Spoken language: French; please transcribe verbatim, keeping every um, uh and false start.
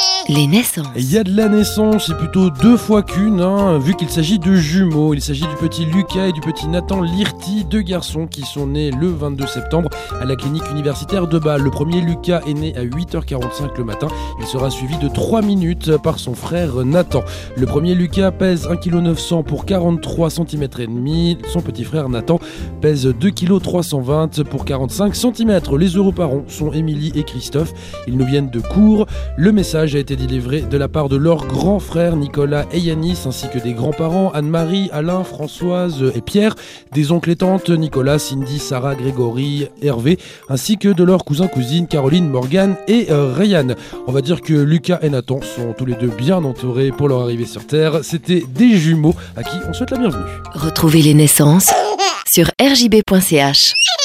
Les naissances. Il y a de la naissance, c'est plutôt deux fois qu'une, hein, vu qu'il s'agit de jumeaux. Il s'agit du petit Lucas et du petit Nathan Lirti, deux garçons qui sont nés le vingt-deux septembre à la clinique universitaire de Bâle. Le premier Lucas est né à huit heures quarante-cinq le matin. Il sera suivi de trois minutes par son frère Nathan. Le premier Lucas pèse un virgule neuf kilos pour quarante-trois centimètres et demi. Son petit frère Nathan pèse deux virgule trois cent vingt kilos pour quarante-cinq centimètres. Les heureux parents sont Émilie et Christophe. Ils nous viennent de Cours. Le message a été délivré de la part de leurs grands frères Nicolas et Yanis, ainsi que des grands-parents Anne-Marie, Alain, Françoise et Pierre, des oncles et tantes Nicolas, Cindy, Sarah, Grégory, Hervé, ainsi que de leurs cousins, cousines Caroline, Morgane et euh, Ryan. On va dire que Lucas et Nathan sont tous les deux bien entourés pour leur arrivée sur Terre. C'était des jumeaux à qui on souhaite la bienvenue. Retrouvez les naissances sur r j b point c h.